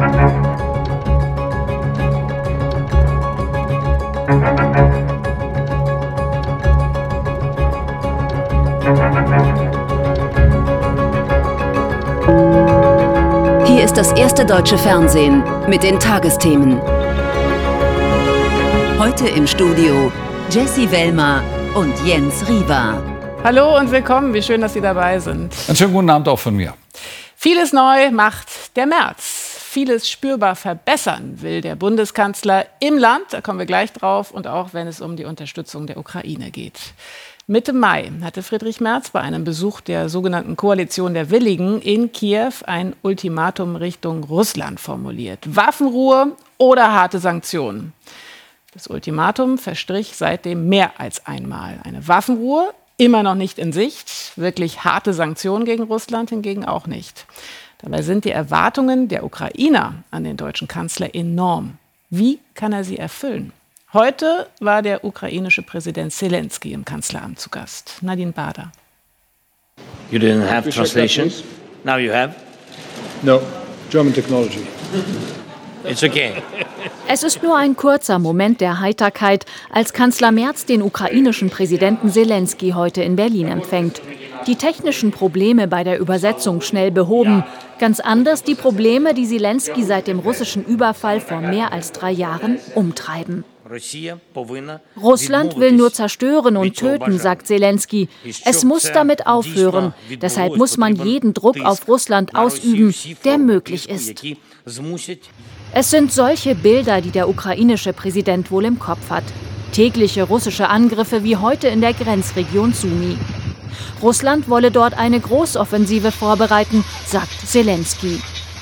Hier ist das erste deutsche Fernsehen mit den Tagesthemen. Heute im Studio Jessie Wellmer und Jens Riewer. Hallo und willkommen, wie schön, dass Sie dabei sind. Einen schönen guten Abend auch von mir. Vieles neu macht der März. Vieles spürbar verbessern will der Bundeskanzler im Land, da kommen wir gleich drauf, und auch wenn es um die Unterstützung der Ukraine geht. Mitte Mai hatte Friedrich Merz bei einem Besuch der sogenannten Koalition der Willigen in Kiew ein Ultimatum Richtung Russland formuliert. Waffenruhe oder harte Sanktionen. Das Ultimatum verstrich seitdem mehr als einmal. Eine Waffenruhe immer noch nicht in Sicht, wirklich harte Sanktionen gegen Russland hingegen auch nicht. Dabei sind die Erwartungen der Ukrainer an den deutschen Kanzler enorm. Wie kann er sie erfüllen? Heute war der ukrainische Präsident Zelensky im Kanzleramt zu Gast. Nadine Bader. You didn't have translation? Now you have? No, German technology. It's okay. Es ist nur ein kurzer Moment der Heiterkeit, als Kanzler Merz den ukrainischen Präsidenten Zelensky heute in Berlin empfängt. Die technischen Probleme bei der Übersetzung schnell behoben. Ganz anders die Probleme, die Zelensky seit dem russischen Überfall vor mehr als 3 Jahren umtreiben. Russland will nur zerstören und töten, sagt Zelensky. Es muss damit aufhören. Deshalb muss man jeden Druck auf Russland ausüben, der möglich ist. Es sind solche Bilder, die der ukrainische Präsident wohl im Kopf hat. Tägliche russische Angriffe wie heute in der Grenzregion Sumy. Russland wolle dort eine Großoffensive vorbereiten, sagt Zelensky.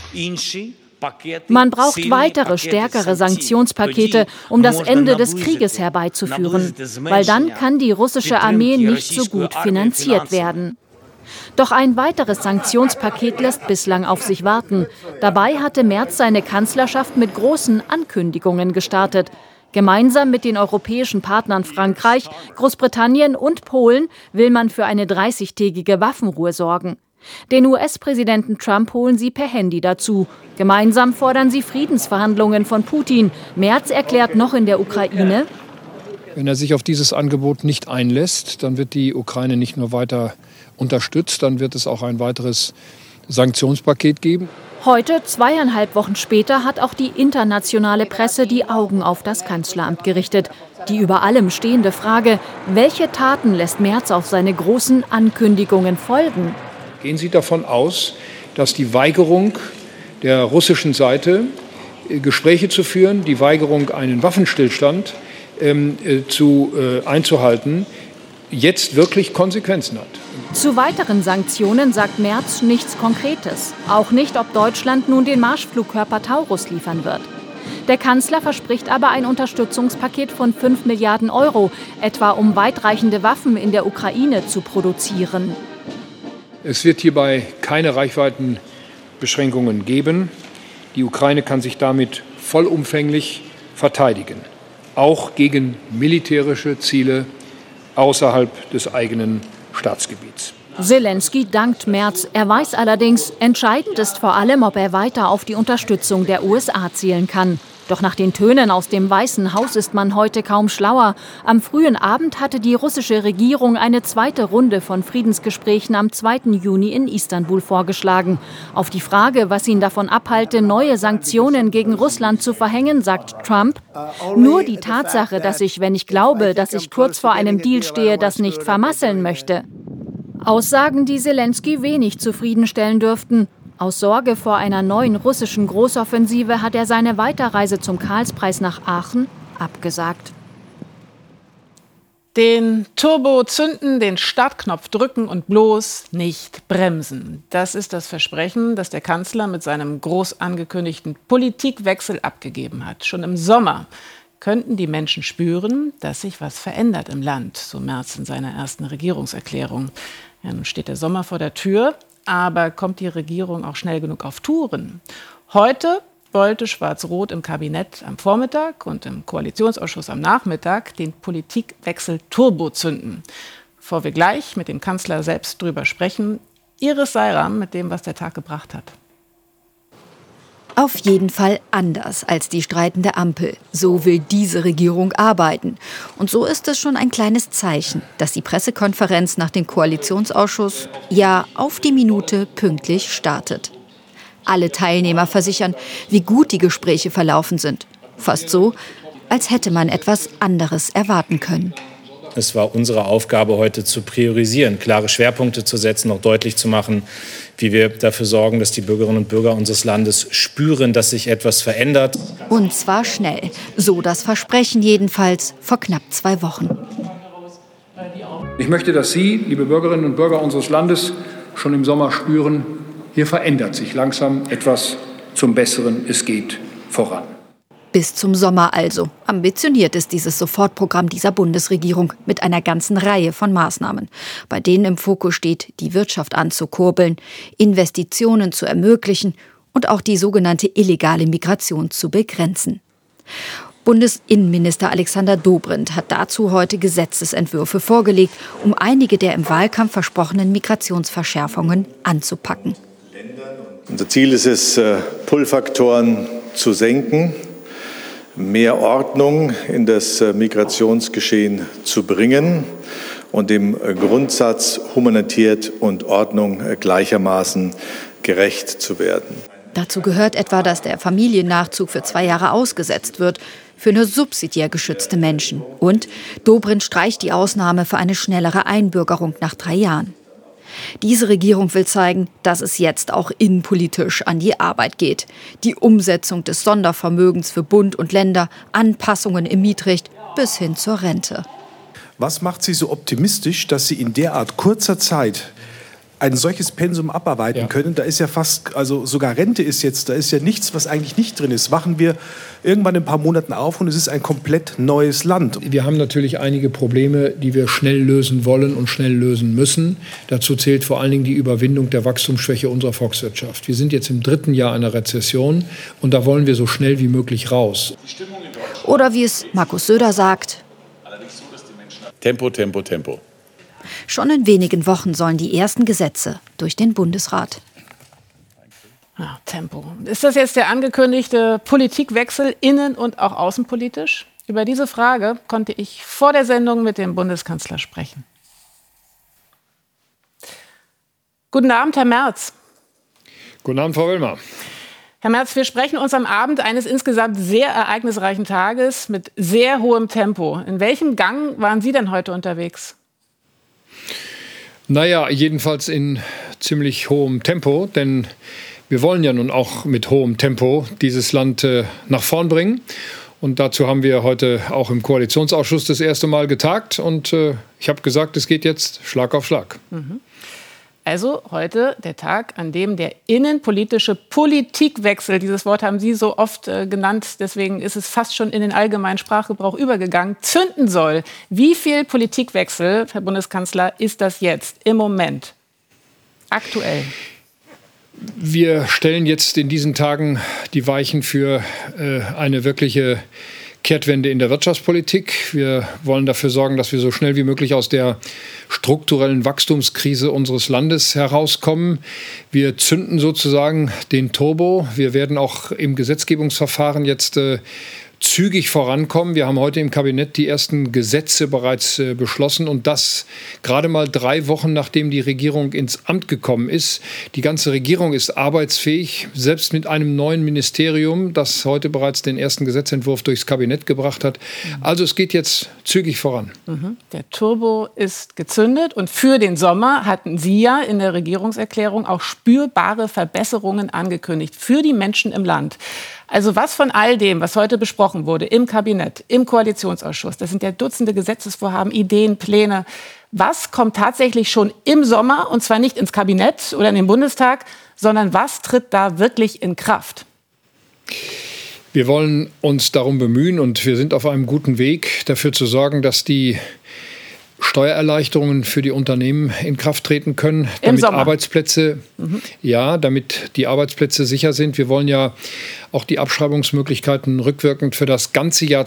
Man braucht weitere, stärkere Sanktionspakete, um das Ende des Krieges herbeizuführen, weil dann kann die russische Armee nicht so gut finanziert werden. Doch ein weiteres Sanktionspaket lässt bislang auf sich warten. Dabei hatte Merz seine Kanzlerschaft mit großen Ankündigungen gestartet. Gemeinsam mit den europäischen Partnern Frankreich, Großbritannien und Polen will man für eine 30-tägige Waffenruhe sorgen. Den US-Präsidenten Trump holen sie per Handy dazu. Gemeinsam fordern sie Friedensverhandlungen von Putin. Merz erklärt noch in der Ukraine: Wenn er sich auf dieses Angebot nicht einlässt, dann wird die Ukraine nicht nur weiter unterstützt, dann wird es auch ein weiteres Sanktionspaket geben. Heute, 2,5 Wochen später, hat auch die internationale Presse die Augen auf das Kanzleramt gerichtet. Die über allem stehende Frage: Welche Taten lässt Merz auf seine großen Ankündigungen folgen? Gehen Sie davon aus, dass die Weigerung der russischen Seite, Gespräche zu führen, die Weigerung, einen Waffenstillstand einzuhalten, jetzt wirklich Konsequenzen hat? Zu weiteren Sanktionen sagt Merz nichts Konkretes. Auch nicht, ob Deutschland nun den Marschflugkörper Taurus liefern wird. Der Kanzler verspricht aber ein Unterstützungspaket von 5 Milliarden Euro, etwa um weitreichende Waffen in der Ukraine zu produzieren. Es wird hierbei keine Reichweitenbeschränkungen geben. Die Ukraine kann sich damit vollumfänglich verteidigen, auch gegen militärische Ziele außerhalb des eigenen Staatsgebiets. Zelensky dankt Merz. Er weiß allerdings, entscheidend ist vor allem, ob er weiter auf die Unterstützung der USA zielen kann. Doch nach den Tönen aus dem Weißen Haus ist man heute kaum schlauer. Am frühen Abend hatte die russische Regierung eine zweite Runde von Friedensgesprächen am 2. Juni in Istanbul vorgeschlagen. Auf die Frage, was ihn davon abhalte, neue Sanktionen gegen Russland zu verhängen, sagt Trump: Nur die Tatsache, dass ich, wenn ich glaube, dass ich kurz vor einem Deal stehe, das nicht vermasseln möchte. Aussagen, die Zelensky wenig zufriedenstellen dürften. Aus Sorge vor einer neuen russischen Großoffensive hat er seine Weiterreise zum Karlspreis nach Aachen abgesagt. Den Turbo zünden, den Startknopf drücken und bloß nicht bremsen. Das ist das Versprechen, das der Kanzler mit seinem groß angekündigten Politikwechsel abgegeben hat. Schon im Sommer könnten die Menschen spüren, dass sich was verändert im Land, so Merz in seiner ersten Regierungserklärung. Ja, nun steht der Sommer vor der Tür. Aber kommt die Regierung auch schnell genug auf Touren? Heute wollte Schwarz-Rot im Kabinett am Vormittag und im Koalitionsausschuss am Nachmittag den Politikwechsel Turbo zünden. Bevor wir gleich mit dem Kanzler selbst drüber sprechen, Iris Seiram mit dem, was der Tag gebracht hat. Auf jeden Fall anders als die streitende Ampel. So will diese Regierung arbeiten. Und so ist es schon ein kleines Zeichen, dass die Pressekonferenz nach dem Koalitionsausschuss ja auf die Minute pünktlich startet. Alle Teilnehmer versichern, wie gut die Gespräche verlaufen sind. Fast so, als hätte man etwas anderes erwarten können. Es war unsere Aufgabe, heute zu priorisieren, klare Schwerpunkte zu setzen, auch deutlich zu machen, wie wir dafür sorgen, dass die Bürgerinnen und Bürger unseres Landes spüren, dass sich etwas verändert. Und zwar schnell. So das Versprechen jedenfalls vor knapp 2 Wochen. Ich möchte, dass Sie, liebe Bürgerinnen und Bürger unseres Landes, schon im Sommer spüren, hier verändert sich langsam etwas zum Besseren. Es geht voran. Bis zum Sommer also. Ambitioniert ist dieses Sofortprogramm dieser Bundesregierung mit einer ganzen Reihe von Maßnahmen, bei denen im Fokus steht, die Wirtschaft anzukurbeln, Investitionen zu ermöglichen und auch die sogenannte illegale Migration zu begrenzen. Bundesinnenminister Alexander Dobrindt hat dazu heute Gesetzesentwürfe vorgelegt, um einige der im Wahlkampf versprochenen Migrationsverschärfungen anzupacken. Unser Ziel ist es, Pull-Faktoren zu senken, mehr Ordnung in das Migrationsgeschehen zu bringen und dem Grundsatz Humanität und Ordnung gleichermaßen gerecht zu werden. Dazu gehört etwa, dass der Familiennachzug für 2 Jahre ausgesetzt wird, für nur subsidiär geschützte Menschen. Und Dobrindt streicht die Ausnahme für eine schnellere Einbürgerung nach 3 Jahren. Diese Regierung will zeigen, dass es jetzt auch innenpolitisch an die Arbeit geht. Die Umsetzung des Sondervermögens für Bund und Länder, Anpassungen im Mietrecht bis hin zur Rente. Was macht Sie so optimistisch, dass Sie in derart kurzer Zeit ein solches Pensum abarbeiten können? Da ist ja fast, also sogar Rente ist jetzt, da ist ja nichts, was eigentlich nicht drin ist. Wachen wir irgendwann in ein paar Monaten auf und es ist ein komplett neues Land. Wir haben natürlich einige Probleme, die wir schnell lösen wollen und schnell lösen müssen. Dazu zählt vor allen Dingen die Überwindung der Wachstumsschwäche unserer Volkswirtschaft. Wir sind jetzt im 3. Jahr einer Rezession und da wollen wir so schnell wie möglich raus. Oder wie es Markus Söder sagt: Tempo, Tempo, Tempo. Schon in wenigen Wochen sollen die ersten Gesetze durch den Bundesrat. Ja, Tempo. Ist das jetzt der angekündigte Politikwechsel innen- und auch außenpolitisch? Über diese Frage konnte ich vor der Sendung mit dem Bundeskanzler sprechen. Guten Abend, Herr Merz. Guten Abend, Frau Wellmer. Herr Merz, wir sprechen uns am Abend eines insgesamt sehr ereignisreichen Tages mit sehr hohem Tempo. In welchem Gang waren Sie denn heute unterwegs? Naja, jedenfalls in ziemlich hohem Tempo, denn wir wollen ja nun auch mit hohem Tempo dieses Land nach vorn bringen. Und dazu haben wir heute auch im Koalitionsausschuss das erste Mal getagt. Und ich habe gesagt, es geht jetzt Schlag auf Schlag. Also heute der Tag, an dem der innenpolitische Politikwechsel, dieses Wort haben Sie so oft genannt, deswegen ist es fast schon in den allgemeinen Sprachgebrauch übergegangen, zünden soll. Wie viel Politikwechsel, Herr Bundeskanzler, ist das jetzt im Moment, aktuell? Wir stellen jetzt in diesen Tagen die Weichen für eine wirkliche Kehrtwende in der Wirtschaftspolitik. Wir wollen dafür sorgen, dass wir so schnell wie möglich aus der strukturellen Wachstumskrise unseres Landes herauskommen. Wir zünden sozusagen den Turbo. Wir werden auch im Gesetzgebungsverfahren jetzt zügig vorankommen. Wir haben heute im Kabinett die ersten Gesetze bereits beschlossen und das gerade mal 3 Wochen, nachdem die Regierung ins Amt gekommen ist. Die ganze Regierung ist arbeitsfähig, selbst mit einem neuen Ministerium, das heute bereits den ersten Gesetzentwurf durchs Kabinett gebracht hat. Also es geht jetzt zügig voran. Der Turbo ist gezündet und für den Sommer hatten Sie ja in der Regierungserklärung auch spürbare Verbesserungen angekündigt für die Menschen im Land. Also was von all dem, was heute besprochen wurde im Kabinett, im Koalitionsausschuss, das sind ja Dutzende Gesetzesvorhaben, Ideen, Pläne, was kommt tatsächlich schon im Sommer und zwar nicht ins Kabinett oder in den Bundestag, sondern was tritt da wirklich in Kraft? Wir wollen uns darum bemühen und wir sind auf einem guten Weg, dafür zu sorgen, dass die Steuererleichterungen für die Unternehmen in Kraft treten können, damit damit die Arbeitsplätze sicher sind. Wir wollen ja auch die Abschreibungsmöglichkeiten rückwirkend für das ganze Jahr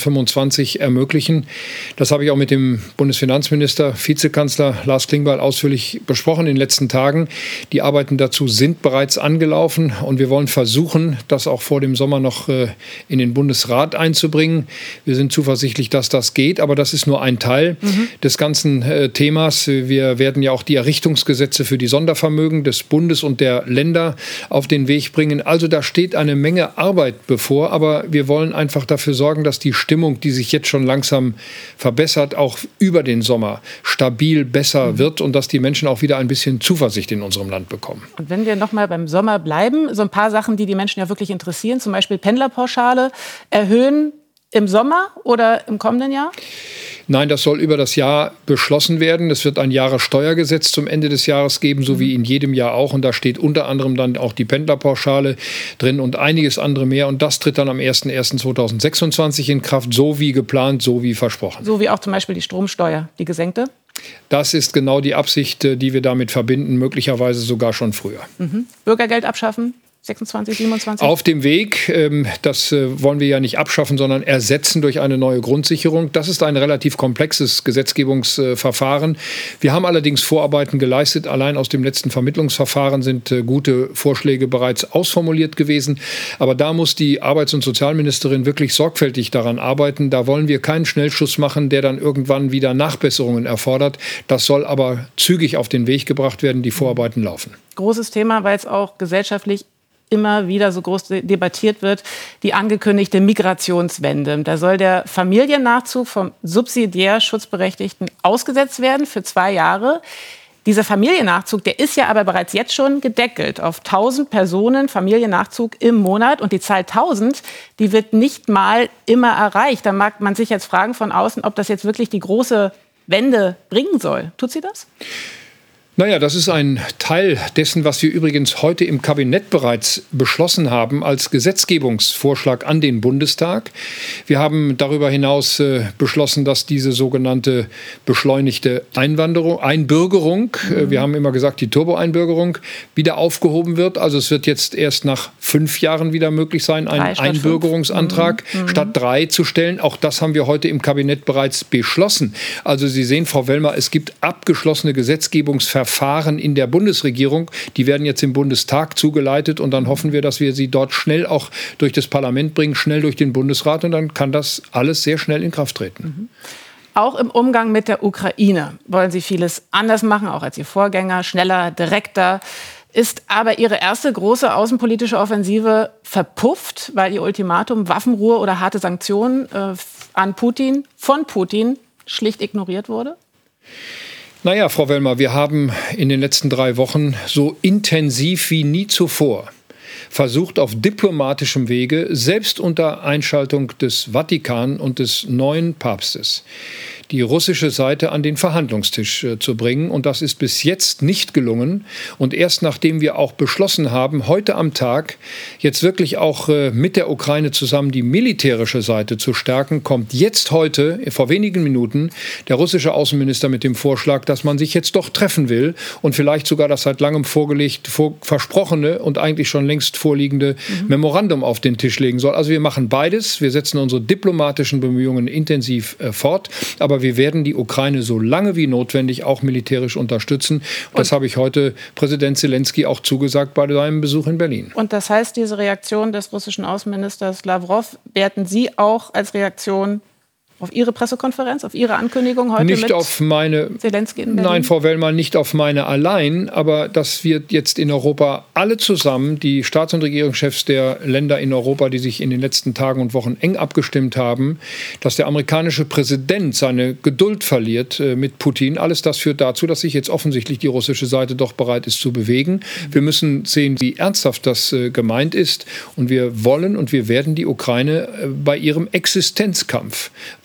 2025 ermöglichen. Das habe ich auch mit dem Bundesfinanzminister, Vizekanzler Lars Klingbeil ausführlich besprochen in den letzten Tagen. Die Arbeiten dazu sind bereits angelaufen und wir wollen versuchen, das auch vor dem Sommer noch in den Bundesrat einzubringen. Wir sind zuversichtlich, dass das geht, aber das ist nur ein Teil des ganzen Themas. Wir werden ja auch die Errichtungsgesetze für die Sondervermögen des Bundes und der Länder auf den Weg bringen. Also da steht eine Menge Arbeit bevor, aber wir wollen einfach dafür sorgen, dass die Stimmung, die sich jetzt schon langsam verbessert, auch über den Sommer stabil besser wird und dass die Menschen auch wieder ein bisschen Zuversicht in unserem Land bekommen. Und wenn wir noch mal beim Sommer bleiben, so ein paar Sachen, die die Menschen ja wirklich interessieren, zum Beispiel Pendlerpauschale erhöhen im Sommer oder im kommenden Jahr? Nein, das soll über das Jahr beschlossen werden. Es wird ein Jahressteuergesetz zum Ende des Jahres geben, so wie in jedem Jahr auch. Und da steht unter anderem dann auch die Pendlerpauschale drin und einiges andere mehr. Und das tritt dann am 01.01.2026 in Kraft, so wie geplant, so wie versprochen. So wie auch zum Beispiel die Stromsteuer, die gesenkte? Das ist genau die Absicht, die wir damit verbinden, möglicherweise sogar schon früher. Bürgergeld abschaffen? 26, 27? Auf dem Weg, das wollen wir ja nicht abschaffen, sondern ersetzen durch eine neue Grundsicherung. Das ist ein relativ komplexes Gesetzgebungsverfahren. Wir haben allerdings Vorarbeiten geleistet. Allein aus dem letzten Vermittlungsverfahren sind gute Vorschläge bereits ausformuliert gewesen. Aber da muss die Arbeits- und Sozialministerin wirklich sorgfältig daran arbeiten. Da wollen wir keinen Schnellschuss machen, der dann irgendwann wieder Nachbesserungen erfordert. Das soll aber zügig auf den Weg gebracht werden. Die Vorarbeiten laufen. Großes Thema, weil es auch gesellschaftlich immer wieder so groß debattiert wird, die angekündigte Migrationswende. Da soll der Familiennachzug vom subsidiär Schutzberechtigten ausgesetzt werden für 2 Jahre. Dieser Familiennachzug, der ist ja aber bereits jetzt schon gedeckelt auf 1000 Personen Familiennachzug im Monat. Und die Zahl 1000, die wird nicht mal immer erreicht. Da mag man sich jetzt fragen von außen, ob das jetzt wirklich die große Wende bringen soll. Tut sie das? Naja, das ist ein Teil dessen, was wir übrigens heute im Kabinett bereits beschlossen haben als Gesetzgebungsvorschlag an den Bundestag. Wir haben darüber hinaus beschlossen, dass diese sogenannte beschleunigte Einbürgerung, wir haben immer gesagt, die Turbo-Einbürgerung, wieder aufgehoben wird. Also es wird jetzt erst nach 5 Jahren wieder möglich sein, einen Einbürgerungsantrag statt 3 zu stellen. Auch das haben wir heute im Kabinett bereits beschlossen. Also Sie sehen, Frau Wellmer, es gibt abgeschlossene Gesetzgebungsverfahren in der Bundesregierung. Die werden jetzt im Bundestag zugeleitet und dann hoffen wir, dass wir sie dort schnell auch durch das Parlament bringen, schnell durch den Bundesrat und dann kann das alles sehr schnell in Kraft treten. Auch im Umgang mit der Ukraine wollen Sie vieles anders machen, auch als Ihr Vorgänger, schneller, direkter. Ist aber Ihre erste große außenpolitische Offensive verpufft, weil Ihr Ultimatum Waffenruhe oder harte Sanktionen an Putin, von Putin, schlicht ignoriert wurde? Naja, Frau Wellmer, wir haben in den letzten 3 Wochen so intensiv wie nie zuvor versucht, auf diplomatischem Wege, selbst unter Einschaltung des Vatikan und des neuen Papstes, die russische Seite an den Verhandlungstisch zu bringen. Und das ist bis jetzt nicht gelungen. Und erst nachdem wir auch beschlossen haben, heute am Tag jetzt wirklich auch mit der Ukraine zusammen die militärische Seite zu stärken, kommt jetzt heute, vor wenigen Minuten, der russische Außenminister mit dem Vorschlag, dass man sich jetzt doch treffen will und vielleicht sogar das seit langem versprochene und eigentlich schon längst vorliegende Memorandum auf den Tisch legen soll. Also wir machen beides. Wir setzen unsere diplomatischen Bemühungen intensiv fort. Aber wir werden die Ukraine so lange wie notwendig auch militärisch unterstützen. Das habe ich heute Präsident Zelensky auch zugesagt bei seinem Besuch in Berlin. Und das heißt, diese Reaktion des russischen Außenministers Lavrov werten Sie auch als Reaktion auf Ihre Pressekonferenz, auf Ihre Ankündigung heute nicht mit auf meine, Zelensky in Berlin? Nein, Frau Wellmer, nicht auf meine allein, aber dass wir jetzt in Europa alle zusammen, die Staats- und Regierungschefs der Länder in Europa, die sich in den letzten Tagen und Wochen eng abgestimmt haben, dass der amerikanische Präsident seine Geduld verliert mit Putin. Alles das führt dazu, dass sich jetzt offensichtlich die russische Seite doch bereit ist zu bewegen. Wir müssen sehen, wie ernsthaft das gemeint ist. Und wir wollen und wir werden die Ukraine bei ihrem Existenzkampf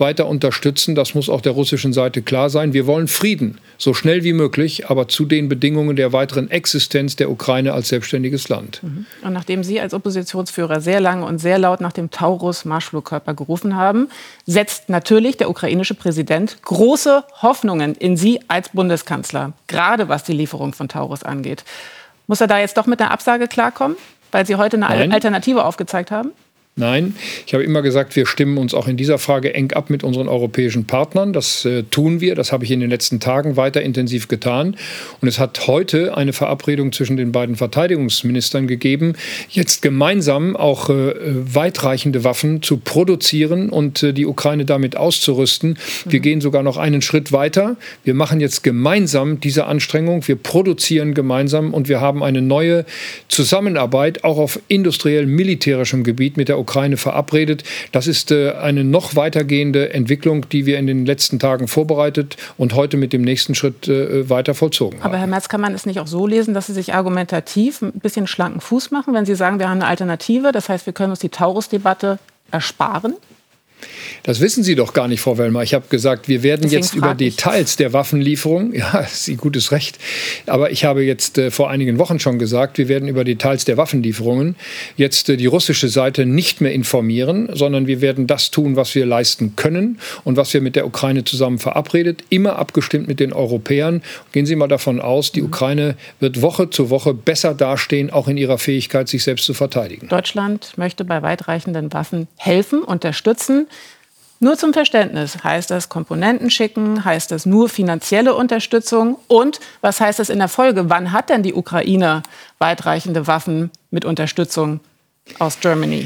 weiter unterstützen. Das muss auch der russischen Seite klar sein. Wir wollen Frieden, so schnell wie möglich, aber zu den Bedingungen der weiteren Existenz der Ukraine als selbstständiges Land. Und nachdem Sie als Oppositionsführer sehr lange und sehr laut nach dem Taurus-Marschflugkörper gerufen haben, setzt natürlich der ukrainische Präsident große Hoffnungen in Sie als Bundeskanzler, gerade was die Lieferung von Taurus angeht. Muss er da jetzt doch mit einer Absage klarkommen, weil Sie heute eine Alternative aufgezeigt haben? Nein, ich habe immer gesagt, wir stimmen uns auch in dieser Frage eng ab mit unseren europäischen Partnern. Das tun wir, das habe ich in den letzten Tagen weiter intensiv getan. Und es hat heute eine Verabredung zwischen den beiden Verteidigungsministern gegeben, jetzt gemeinsam auch weitreichende Waffen zu produzieren und die Ukraine damit auszurüsten. Wir gehen sogar noch einen Schritt weiter. Wir machen jetzt gemeinsam diese Anstrengung, wir produzieren gemeinsam und wir haben eine neue Zusammenarbeit auch auf industriell-militärischem Gebiet mit der Ukraine verabredet. Das ist eine noch weitergehende Entwicklung, die wir in den letzten Tagen vorbereitet und heute mit dem nächsten Schritt weiter vollzogen haben. Aber Herr Merz, kann man es nicht auch so lesen, dass Sie sich argumentativ ein bisschen schlanken Fuß machen, wenn Sie sagen, wir haben eine Alternative, das heißt, wir können uns die Taurus-Debatte ersparen? Das wissen Sie doch gar nicht, Frau Wellmer. Ich habe gesagt, wir werden jetzt über Details der Waffenlieferung, ja, das ist Ihr gutes Recht, aber ich habe jetzt vor einigen Wochen schon gesagt, wir werden über Details der Waffenlieferungen jetzt die russische Seite nicht mehr informieren, sondern wir werden das tun, was wir leisten können und was wir mit der Ukraine zusammen verabredet, immer abgestimmt mit den Europäern. Gehen Sie mal davon aus, die Ukraine wird Woche zu Woche besser dastehen, auch in ihrer Fähigkeit, sich selbst zu verteidigen. Deutschland möchte bei weitreichenden Waffen helfen, unterstützen. Nur zum Verständnis, heißt das Komponenten schicken, heißt das nur finanzielle Unterstützung und was heißt das in der Folge? Wann hat denn die Ukraine weitreichende Waffen mit Unterstützung aus Germany?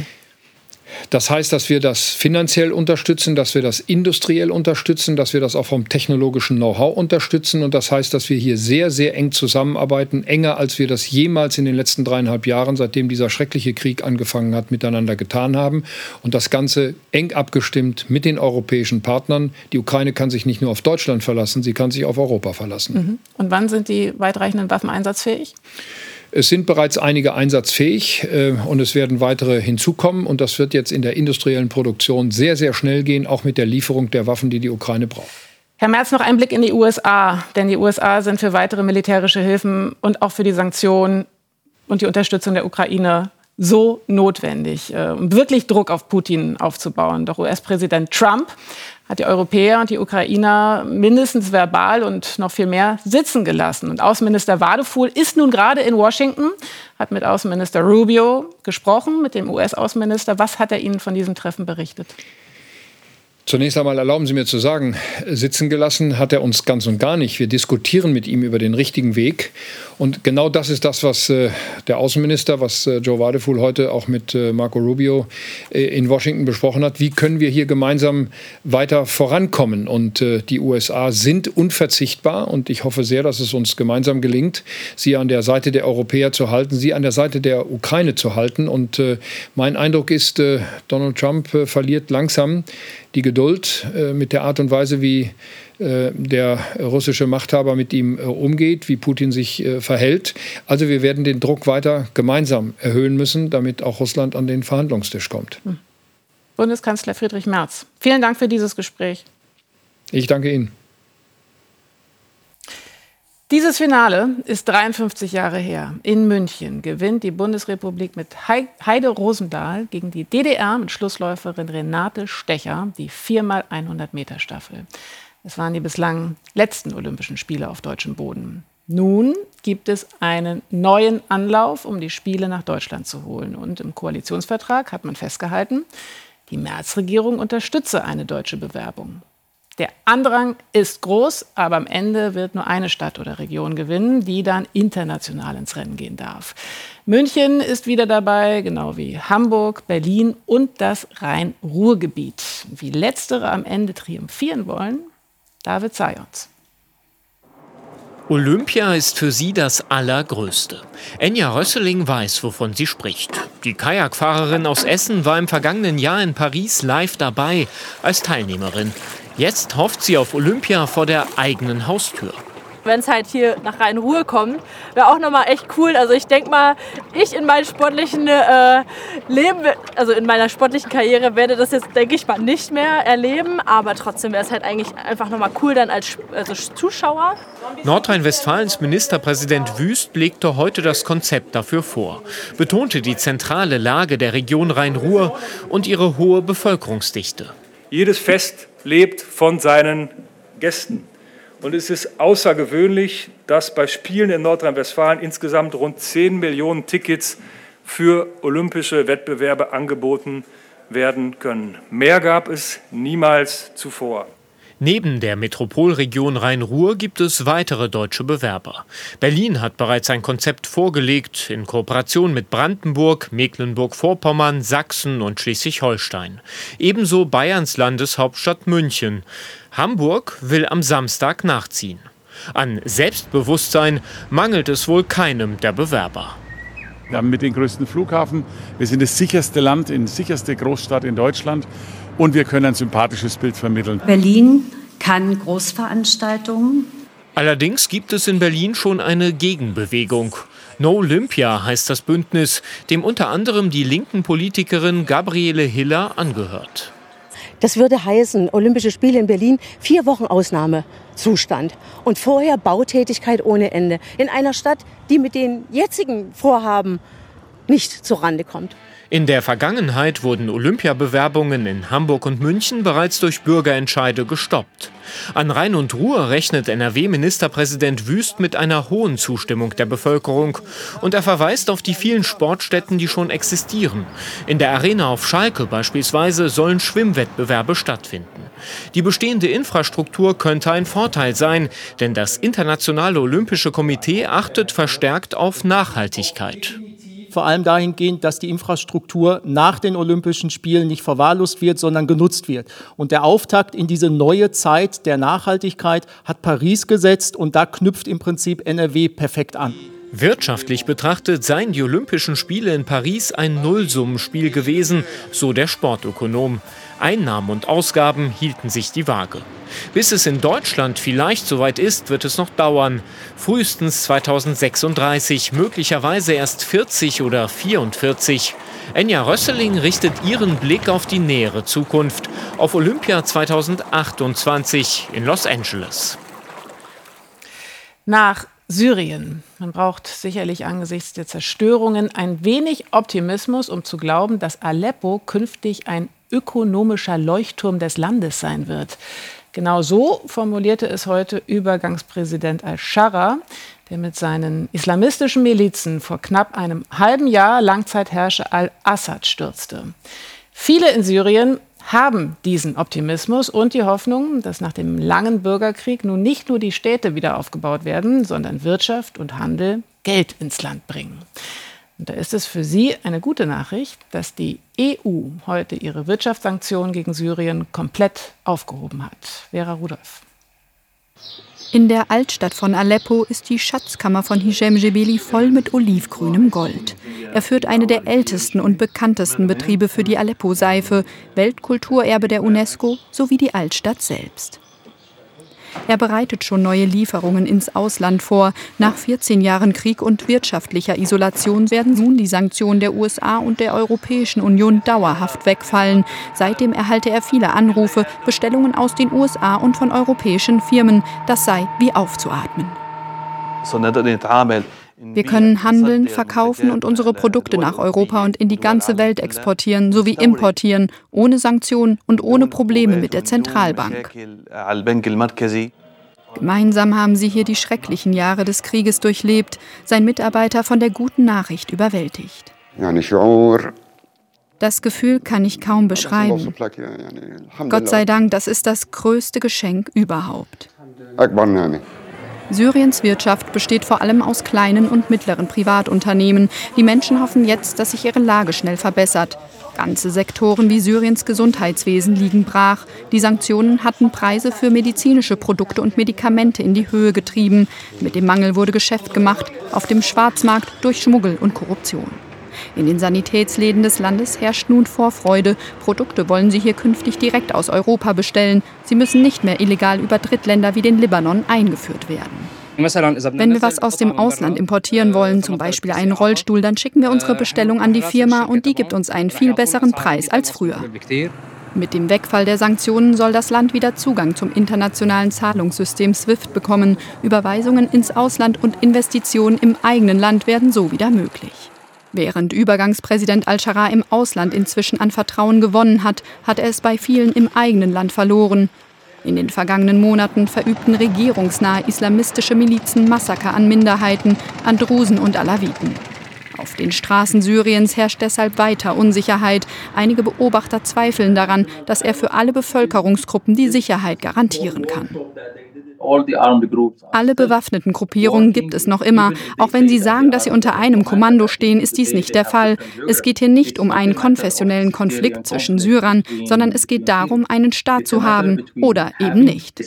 Das heißt, dass wir das finanziell unterstützen, dass wir das industriell unterstützen, dass wir das auch vom technologischen Know-how unterstützen. Und das heißt, dass wir hier sehr, sehr eng zusammenarbeiten, enger als wir das jemals in den letzten 3,5 Jahren, seitdem dieser schreckliche Krieg angefangen hat, miteinander getan haben. Und das Ganze eng abgestimmt mit den europäischen Partnern. Die Ukraine kann sich nicht nur auf Deutschland verlassen, sie kann sich auf Europa verlassen. Und wann sind die weitreichenden Waffen einsatzfähig? Es sind bereits einige einsatzfähig und es werden weitere hinzukommen. Und das wird jetzt in der industriellen Produktion sehr, sehr schnell gehen, auch mit der Lieferung der Waffen, die die Ukraine braucht. Herr Merz, noch ein Blick in die USA. Denn die USA sind für weitere militärische Hilfen und auch für die Sanktionen und die Unterstützung der Ukraine so notwendig, um wirklich Druck auf Putin aufzubauen. Doch US-Präsident Trump hat die Europäer und die Ukrainer mindestens verbal und noch viel mehr sitzen gelassen. Und Außenminister Wadefuhl ist nun gerade in Washington, hat mit Außenminister Rubio gesprochen, mit dem US-Außenminister. Was hat er Ihnen von diesem Treffen berichtet? Zunächst einmal erlauben Sie mir zu sagen, sitzen gelassen hat er uns ganz und gar nicht. Wir diskutieren mit ihm über den richtigen Weg. Und genau das ist das, was der Außenminister, was Joe Wadefuhl heute auch mit Marco Rubio in Washington besprochen hat. Wie können wir hier gemeinsam weiter vorankommen? Und die USA sind unverzichtbar. Und ich hoffe sehr, dass es uns gemeinsam gelingt, sie an der Seite der Europäer zu halten, sie an der Seite der Ukraine zu halten. Und mein Eindruck ist, Donald Trump verliert langsam die Geduld mit der Art und Weise, wie der russische Machthaber mit ihm umgeht, wie Putin sich verhält. Also wir werden den Druck weiter gemeinsam erhöhen müssen, damit auch Russland an den Verhandlungstisch kommt. Bundeskanzler Friedrich Merz, vielen Dank für dieses Gespräch. Ich danke Ihnen. Dieses Finale ist 53 Jahre her. In München gewinnt die Bundesrepublik mit Heide Rosendahl gegen die DDR mit Schlussläuferin Renate Stecher die 4x100-Meter-Staffel. Es waren die bislang letzten Olympischen Spiele auf deutschem Boden. Nun gibt es einen neuen Anlauf, um die Spiele nach Deutschland zu holen. Und im Koalitionsvertrag hat man festgehalten, die Merz-Regierung unterstütze eine deutsche Bewerbung. Der Andrang ist groß, aber am Ende wird nur eine Stadt oder Region gewinnen, die dann international ins Rennen gehen darf. München ist wieder dabei, genau wie Hamburg, Berlin und das Rhein-Ruhr-Gebiet. Wie letztere am Ende triumphieren wollen, David Sayons. Olympia ist für sie das Allergrößte. Enja Rösseling weiß, wovon sie spricht. Die Kajakfahrerin aus Essen war im vergangenen Jahr in Paris live dabei als Teilnehmerin. Jetzt hofft sie auf Olympia vor der eigenen Haustür. Wenn es halt hier nach Rhein-Ruhr kommt, wäre auch nochmal echt cool. Also ich denke mal, ich in meinem sportlichen Leben, also in meiner sportlichen Karriere werde das jetzt, denke ich mal, nicht mehr erleben. Aber trotzdem wäre es halt eigentlich einfach nochmal cool dann als Zuschauer. Nordrhein-Westfalens Ministerpräsident Wüst legte heute das Konzept dafür vor, betonte die zentrale Lage der Region Rhein-Ruhr und ihre hohe Bevölkerungsdichte. Jedes Fest lebt von seinen Gästen. Und es ist außergewöhnlich, dass bei Spielen in Nordrhein-Westfalen insgesamt rund 10 Millionen Tickets für olympische Wettbewerbe angeboten werden können. Mehr gab es niemals zuvor. Neben der Metropolregion Rhein-Ruhr gibt es weitere deutsche Bewerber. Berlin hat bereits ein Konzept vorgelegt, in Kooperation mit Brandenburg, Mecklenburg-Vorpommern, Sachsen und Schleswig-Holstein. Ebenso Bayerns Landeshauptstadt München. Hamburg will am Samstag nachziehen. An Selbstbewusstsein mangelt es wohl keinem der Bewerber. Wir haben mit den größten Flughafen, wir sind das sicherste Land, die sicherste Großstadt in Deutschland. Und wir können ein sympathisches Bild vermitteln. Berlin kann Großveranstaltungen. Allerdings gibt es in Berlin schon eine Gegenbewegung. No Olympia heißt das Bündnis, dem unter anderem die linken Politikerin Gabriele Hiller angehört. Das würde heißen, Olympische Spiele in Berlin, 4 Wochen Ausnahmezustand. Und vorher Bautätigkeit ohne Ende. In einer Stadt, die mit den jetzigen Vorhaben nicht zurande kommt. In der Vergangenheit wurden Olympiabewerbungen in Hamburg und München bereits durch Bürgerentscheide gestoppt. An Rhein und Ruhr rechnet NRW-Ministerpräsident Wüst mit einer hohen Zustimmung der Bevölkerung. Und er verweist auf die vielen Sportstätten, die schon existieren. In der Arena auf Schalke beispielsweise sollen Schwimmwettbewerbe stattfinden. Die bestehende Infrastruktur könnte ein Vorteil sein, denn das Internationale Olympische Komitee achtet verstärkt auf Nachhaltigkeit. Vor allem dahingehend, dass die Infrastruktur nach den Olympischen Spielen nicht verwahrlost wird, sondern genutzt wird. Und der Auftakt in diese neue Zeit der Nachhaltigkeit hat Paris gesetzt und da knüpft im Prinzip NRW perfekt an. Wirtschaftlich betrachtet seien die Olympischen Spiele in Paris ein Nullsummenspiel gewesen, so der Sportökonom. Einnahmen und Ausgaben hielten sich die Waage. Bis es in Deutschland vielleicht soweit ist, wird es noch dauern. Frühestens 2036, möglicherweise erst 40 oder 44. Enja Rösseling richtet ihren Blick auf die nähere Zukunft, auf Olympia 2028 in Los Angeles. Nach Syrien. Man braucht sicherlich angesichts der Zerstörungen ein wenig Optimismus, um zu glauben, dass Aleppo künftig ein ökonomischer Leuchtturm des Landes sein wird. Genau so formulierte es heute Übergangspräsident al-Sharra, der mit seinen islamistischen Milizen vor knapp einem halben Jahr Langzeitherrscher al-Assad stürzte. Viele in Syrien haben diesen Optimismus und die Hoffnung, dass nach dem langen Bürgerkrieg nun nicht nur die Städte wieder aufgebaut werden, sondern Wirtschaft und Handel Geld ins Land bringen. Und da ist es für Sie eine gute Nachricht, dass die EU heute ihre Wirtschaftssanktionen gegen Syrien komplett aufgehoben hat. Vera Rudolph. In der Altstadt von Aleppo ist die Schatzkammer von Hichem Gebeli voll mit olivgrünem Gold. Er führt eine der ältesten und bekanntesten Betriebe für die Aleppo-Seife, Weltkulturerbe der UNESCO sowie die Altstadt selbst. Er bereitet schon neue Lieferungen ins Ausland vor. Nach 14 Jahren Krieg und wirtschaftlicher Isolation werden nun die Sanktionen der USA und der Europäischen Union dauerhaft wegfallen. Seitdem erhalte er viele Anrufe, Bestellungen aus den USA und von europäischen Firmen. Das sei wie aufzuatmen. Wir können handeln, verkaufen und unsere Produkte nach Europa und in die ganze Welt exportieren sowie importieren, ohne Sanktionen und ohne Probleme mit der Zentralbank. Gemeinsam haben sie hier die schrecklichen Jahre des Krieges durchlebt, sein Mitarbeiter von der guten Nachricht überwältigt. Das Gefühl kann ich kaum beschreiben. Gott sei Dank, das ist das größte Geschenk überhaupt. Syriens Wirtschaft besteht vor allem aus kleinen und mittleren Privatunternehmen. Die Menschen hoffen jetzt, dass sich ihre Lage schnell verbessert. Ganze Sektoren wie Syriens Gesundheitswesen liegen brach. Die Sanktionen hatten Preise für medizinische Produkte und Medikamente in die Höhe getrieben. Mit dem Mangel wurde Geschäft gemacht, auf dem Schwarzmarkt durch Schmuggel und Korruption. In den Sanitätsläden des Landes herrscht nun Vorfreude. Produkte wollen sie hier künftig direkt aus Europa bestellen. Sie müssen nicht mehr illegal über Drittländer wie den Libanon eingeführt werden. Wenn wir was aus dem Ausland importieren wollen, zum Beispiel einen Rollstuhl, dann schicken wir unsere Bestellung an die Firma und die gibt uns einen viel besseren Preis als früher. Mit dem Wegfall der Sanktionen soll das Land wieder Zugang zum internationalen Zahlungssystem SWIFT bekommen. Überweisungen ins Ausland und Investitionen im eigenen Land werden so wieder möglich. Während Übergangspräsident al-Sharaa im Ausland inzwischen an Vertrauen gewonnen hat, hat er es bei vielen im eigenen Land verloren. In den vergangenen Monaten verübten regierungsnahe islamistische Milizen Massaker an Minderheiten, an Drusen und Alawiten. Auf den Straßen Syriens herrscht deshalb weiter Unsicherheit. Einige Beobachter zweifeln daran, dass er für alle Bevölkerungsgruppen die Sicherheit garantieren kann. Alle bewaffneten Gruppierungen gibt es noch immer. Auch wenn sie sagen, dass sie unter einem Kommando stehen, ist dies nicht der Fall. Es geht hier nicht um einen konfessionellen Konflikt zwischen Syrern, sondern es geht darum, einen Staat zu haben oder eben nicht.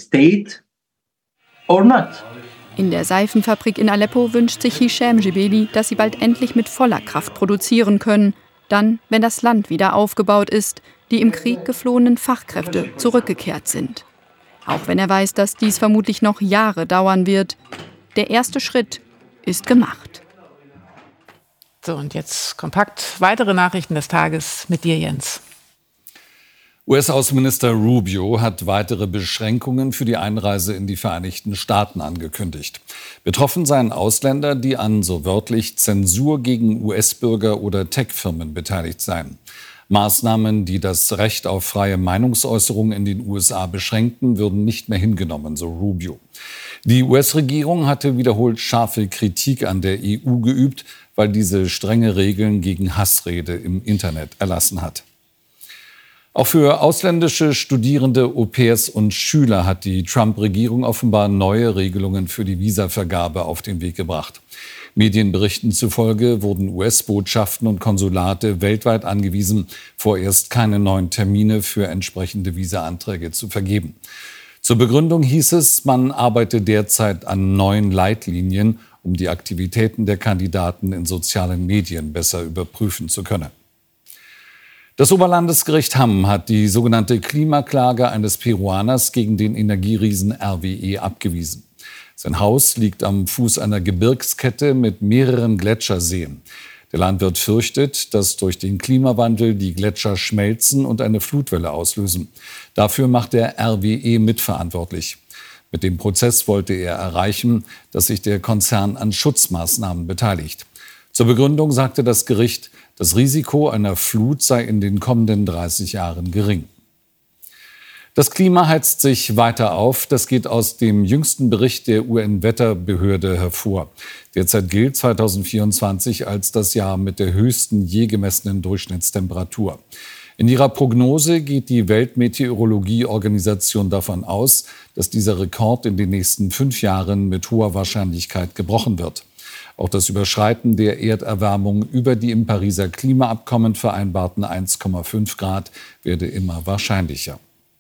In der Seifenfabrik in Aleppo wünscht sich Hisham Jebeli, dass sie bald endlich mit voller Kraft produzieren können. Dann, wenn das Land wieder aufgebaut ist, die im Krieg geflohenen Fachkräfte zurückgekehrt sind. Auch wenn er weiß, dass dies vermutlich noch Jahre dauern wird. Der erste Schritt ist gemacht. So, und jetzt kompakt weitere Nachrichten des Tages mit dir, Jens. US-Außenminister Rubio hat weitere Beschränkungen für die Einreise in die Vereinigten Staaten angekündigt. Betroffen seien Ausländer, die an so wörtlich Zensur gegen US-Bürger oder Tech-Firmen beteiligt seien. Maßnahmen, die das Recht auf freie Meinungsäußerung in den USA beschränkten, würden nicht mehr hingenommen, so Rubio. Die US-Regierung hatte wiederholt scharfe Kritik an der EU geübt, weil diese strenge Regeln gegen Hassrede im Internet erlassen hat. Auch für ausländische Studierende, Au-pairs und Schüler hat die Trump-Regierung offenbar neue Regelungen für die Visavergabe auf den Weg gebracht. Medienberichten zufolge wurden US-Botschaften und Konsulate weltweit angewiesen, vorerst keine neuen Termine für entsprechende Visa-Anträge zu vergeben. Zur Begründung hieß es, man arbeite derzeit an neuen Leitlinien, um die Aktivitäten der Kandidaten in sozialen Medien besser überprüfen zu können. Das Oberlandesgericht Hamm hat die sogenannte Klimaklage eines Peruaners gegen den Energieriesen RWE abgewiesen. Sein Haus liegt am Fuß einer Gebirgskette mit mehreren Gletscherseen. Der Landwirt fürchtet, dass durch den Klimawandel die Gletscher schmelzen und eine Flutwelle auslösen. Dafür macht der RWE mitverantwortlich. Mit dem Prozess wollte er erreichen, dass sich der Konzern an Schutzmaßnahmen beteiligt. Zur Begründung sagte das Gericht, das Risiko einer Flut sei in den kommenden 30 Jahren gering. Das Klima heizt sich weiter auf. Das geht aus dem jüngsten Bericht der UN-Wetterbehörde hervor. Derzeit gilt 2024 als das Jahr mit der höchsten je gemessenen Durchschnittstemperatur. In ihrer Prognose geht die Weltmeteorologieorganisation davon aus, dass dieser Rekord in den nächsten 5 Jahren mit hoher Wahrscheinlichkeit gebrochen wird. Auch das Überschreiten der Erderwärmung über die im Pariser Klimaabkommen vereinbarten 1,5 Grad werde immer wahrscheinlicher.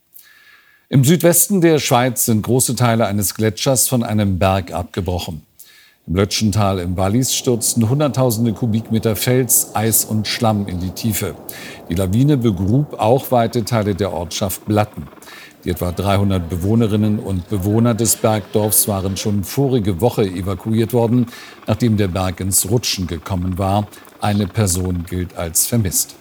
Im Südwesten der Schweiz sind große Teile eines Gletschers von einem Berg abgebrochen. Im Lötschental im Wallis stürzten Hunderttausende Kubikmeter Fels, Eis und Schlamm in die Tiefe. Die Lawine begrub auch weite Teile der Ortschaft Blatten. Die etwa 300 Bewohnerinnen und Bewohner des Bergdorfs waren schon vorige Woche evakuiert worden, nachdem der Berg ins Rutschen gekommen war. Eine Person gilt als vermisst.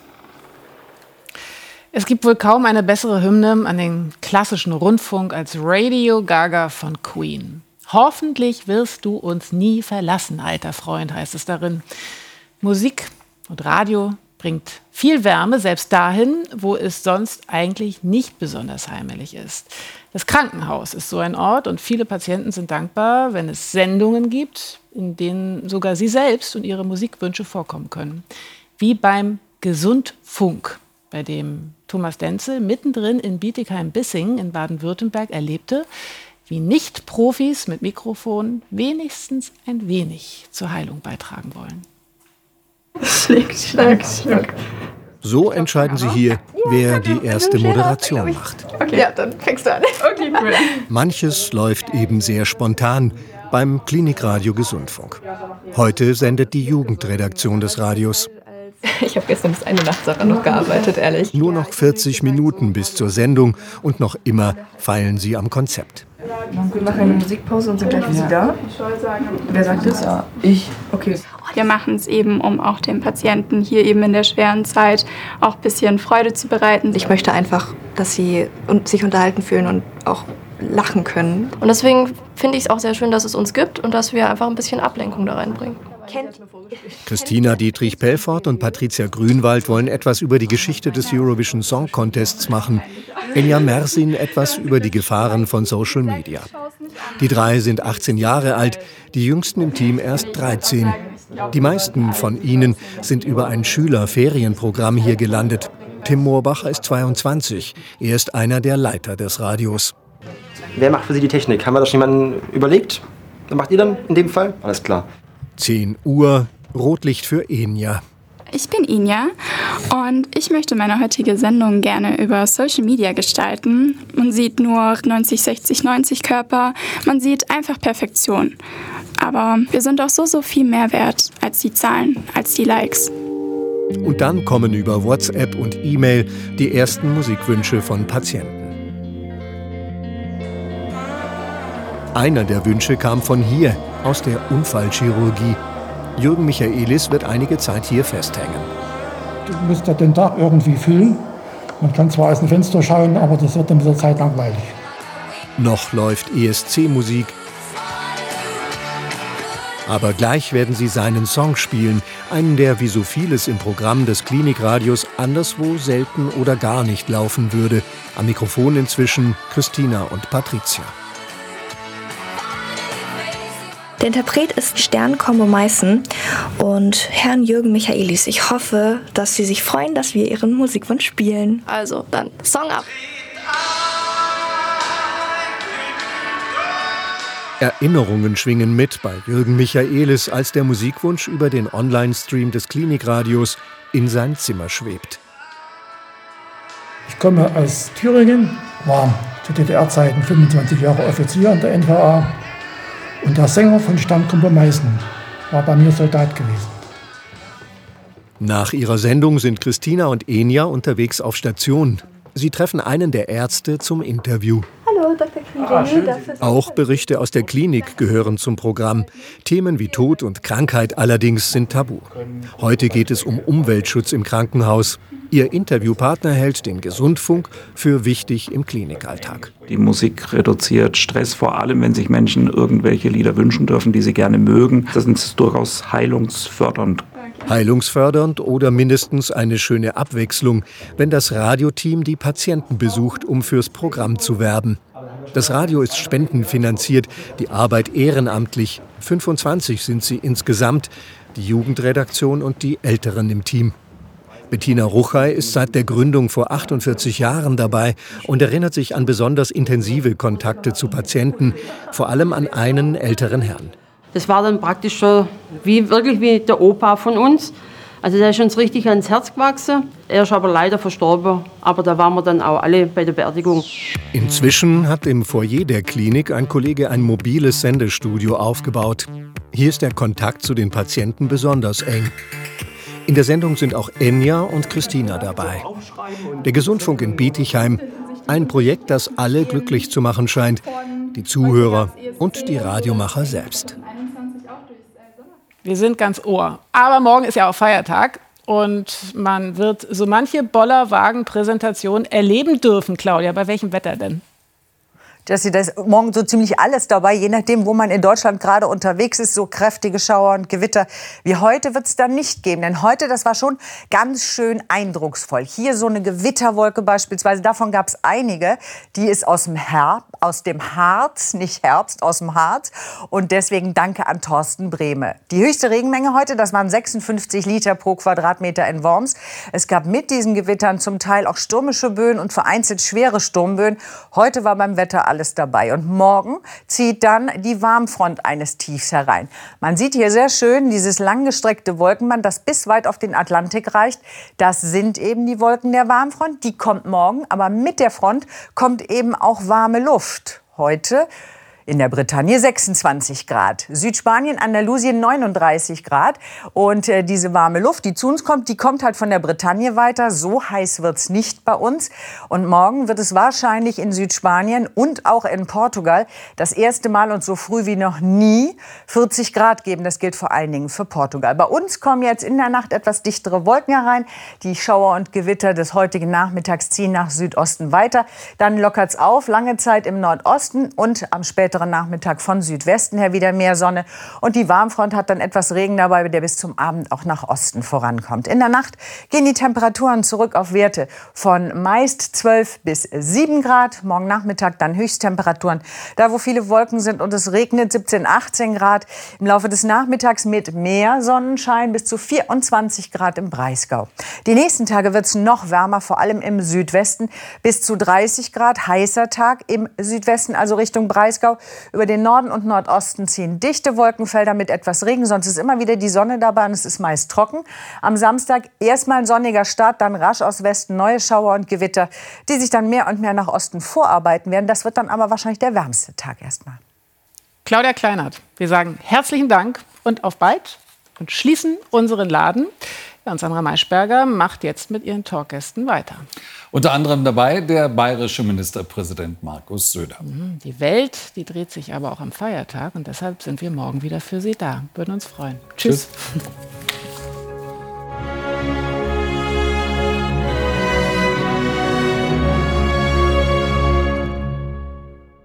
Es gibt wohl kaum eine bessere Hymne an den klassischen Rundfunk als Radio Gaga von Queen. Hoffentlich wirst du uns nie verlassen, alter Freund, heißt es darin. Musik und Radio bringt viel Wärme, selbst dahin, wo es sonst eigentlich nicht besonders heimelig ist. Das Krankenhaus ist so ein Ort und viele Patienten sind dankbar, wenn es Sendungen gibt, in denen sogar sie selbst und ihre Musikwünsche vorkommen können. Wie beim Gesundfunk, bei dem Thomas Denzel mittendrin in Bietigheim-Bissingen in Baden-Württemberg erlebte, wie Nicht-Profis mit Mikrofon wenigstens ein wenig zur Heilung beitragen wollen. Schläg, schlag, schlag. So entscheiden Sie hier, wer die erste Moderation macht. Okay, ja, dann fängst du an. Okay, cool. Manches läuft eben sehr spontan beim Klinikradio Gesundfunk. Heute sendet die Jugendredaktion des Radios. Ich habe gestern bis 1 Uhr nachts daran noch gearbeitet, ehrlich. Nur noch 40 Minuten bis zur Sendung und noch immer feilen sie am Konzept. Wir machen eine Musikpause und sind gleich für Sie da. Wer sagt das? Ja, ich. Okay. Wir machen es eben, um auch den Patienten hier eben in der schweren Zeit auch ein bisschen Freude zu bereiten. Ich möchte einfach, dass sie sich unterhalten fühlen und auch lachen können. Und deswegen finde ich es auch sehr schön, dass es uns gibt und dass wir einfach ein bisschen Ablenkung da reinbringen. Christina Dietrich-Pelfort und Patricia Grünwald wollen etwas über die Geschichte des Eurovision Song Contests machen. Enya Mersin etwas über die Gefahren von Social Media. Die 3 sind 18 Jahre alt, die jüngsten im Team erst 13. Die meisten von ihnen sind über ein Schülerferienprogramm hier gelandet. Tim Moorbacher ist 22. Er ist einer der Leiter des Radios. Wer macht für Sie die Technik? Haben wir das schon jemanden überlegt? Was macht ihr dann in dem Fall? Alles klar. 10 Uhr, Rotlicht für Enya. Ich bin Inja und ich möchte meine heutige Sendung gerne über Social Media gestalten. Man sieht nur 90, 60, 90 Körper. Man sieht einfach Perfektion. Aber wir sind auch so viel mehr wert als die Zahlen, als die Likes. Und dann kommen über WhatsApp und E-Mail die ersten Musikwünsche von Patienten. Einer der Wünsche kam von hier, aus der Unfallchirurgie. Jürgen Michaelis wird einige Zeit hier festhängen. Du musst ja den Tag irgendwie füllen. Man kann zwar aus dem Fenster schauen, aber das wird dann mit der Zeit langweilig. Noch läuft ESC-Musik. Aber gleich werden sie seinen Song spielen, einen, der wie so vieles im Programm des Klinikradios anderswo selten oder gar nicht laufen würde. Am Mikrofon inzwischen Christina und Patricia. Der Interpret ist Sternkombo Meißen und Herrn Jürgen Michaelis. Ich hoffe, dass Sie sich freuen, dass wir Ihren Musikwunsch spielen. Also, dann Song ab. Erinnerungen schwingen mit bei Jürgen Michaelis, als der Musikwunsch über den Online-Stream des Klinikradios in sein Zimmer schwebt. Ich komme aus Thüringen, war zu DDR-Zeiten 25 Jahre Offizier in der NVA. Und der Sänger von Sternkombo Meißen war bei mir Soldat gewesen. Nach ihrer Sendung sind Christina und Enya unterwegs auf Station. Sie treffen einen der Ärzte zum Interview. Hallo, Dr. Quirin. Auch Berichte aus der Klinik gehören zum Programm. Themen wie Tod und Krankheit allerdings sind tabu. Heute geht es um Umweltschutz im Krankenhaus. Ihr Interviewpartner hält den Gesundfunk für wichtig im Klinikalltag. Die Musik reduziert Stress, vor allem wenn sich Menschen irgendwelche Lieder wünschen dürfen, die sie gerne mögen. Das ist durchaus heilungsfördernd. Heilungsfördernd oder mindestens eine schöne Abwechslung, wenn das Radioteam die Patienten besucht, um fürs Programm zu werben. Das Radio ist spendenfinanziert, die Arbeit ehrenamtlich. 25 sind sie insgesamt, die Jugendredaktion und die Älteren im Team. Bettina Ruchey ist seit der Gründung vor 48 Jahren dabei und erinnert sich an besonders intensive Kontakte zu Patienten, vor allem an einen älteren Herrn. Das war dann praktisch schon wirklich wie der Opa von uns. Also der ist uns richtig ans Herz gewachsen. Er ist aber leider verstorben, aber da waren wir dann auch alle bei der Beerdigung. Inzwischen hat im Foyer der Klinik ein Kollege ein mobiles Sendestudio aufgebaut. Hier ist der Kontakt zu den Patienten besonders eng. In der Sendung sind auch Enya und Christina dabei. Der Gesundfunk in Bietigheim, ein Projekt, das alle glücklich zu machen scheint. Die Zuhörer und die Radiomacher selbst. Wir sind ganz Ohr. Aber morgen ist ja auch Feiertag und man wird so manche Bollerwagen-Präsentation erleben dürfen. Claudia, bei welchem Wetter denn? Jessie, da ist morgen so ziemlich alles dabei, je nachdem, wo man in Deutschland gerade unterwegs ist. So kräftige Schauer und Gewitter wie heute wird es dann nicht geben. Denn heute, das war schon ganz schön eindrucksvoll. Hier so eine Gewitterwolke beispielsweise, davon gab es einige. Die ist aus dem Harz, nicht Herbst, aus dem Harz. Und deswegen danke an Thorsten Brehme. Die höchste Regenmenge heute, das waren 56 Liter pro Quadratmeter in Worms. Es gab mit diesen Gewittern zum Teil auch stürmische Böen und vereinzelt schwere Sturmböen. Heute war beim Wetter alles dabei. Und morgen zieht dann die Warmfront eines Tiefs herein. Man sieht hier sehr schön dieses langgestreckte Wolkenband, das bis weit auf den Atlantik reicht. Das sind eben die Wolken der Warmfront. Die kommt morgen, aber mit der Front kommt eben auch warme Luft. Heute In der Bretagne 26 Grad. Südspanien, Andalusien 39 Grad. Und diese warme Luft, die zu uns kommt, die kommt halt von der Bretagne weiter. So heiß wird's nicht bei uns. Und morgen wird es wahrscheinlich in Südspanien und auch in Portugal das erste Mal und so früh wie noch nie 40 Grad geben. Das gilt vor allen Dingen für Portugal. Bei uns kommen jetzt in der Nacht etwas dichtere Wolken herein. Die Schauer und Gewitter des heutigen Nachmittags ziehen nach Südosten weiter. Dann lockert's auf, lange Zeit im Nordosten und am späteren Nachmittag von Südwesten her wieder mehr Sonne. Und die Warmfront hat dann etwas Regen dabei, der bis zum Abend auch nach Osten vorankommt. In der Nacht gehen die Temperaturen zurück auf Werte von meist 12 bis 7 Grad. Morgen Nachmittag dann Höchsttemperaturen, da wo viele Wolken sind und es regnet, 17, 18 Grad. Im Laufe des Nachmittags mit mehr Sonnenschein bis zu 24 Grad im Breisgau. Die nächsten Tage wird es noch wärmer, vor allem im Südwesten. Bis zu 30 Grad, heißer Tag im Südwesten, also Richtung Breisgau. Über den Norden und Nordosten ziehen dichte Wolkenfelder mit etwas Regen. Sonst ist immer wieder die Sonne dabei und es ist meist trocken. Am Samstag erstmal ein sonniger Start, dann rasch aus Westen neue Schauer und Gewitter, die sich dann mehr und mehr nach Osten vorarbeiten werden. Das wird dann aber wahrscheinlich der wärmste Tag erstmal. Claudia Kleinert, wir sagen herzlichen Dank und auf bald und schließen unseren Laden. Ja, und Sandra Maischberger macht jetzt mit ihren Talkgästen weiter. Unter anderem dabei der bayerische Ministerpräsident Markus Söder. Die Welt, die dreht sich aber auch am Feiertag und deshalb sind wir morgen wieder für Sie da. Würden uns freuen. Tschüss.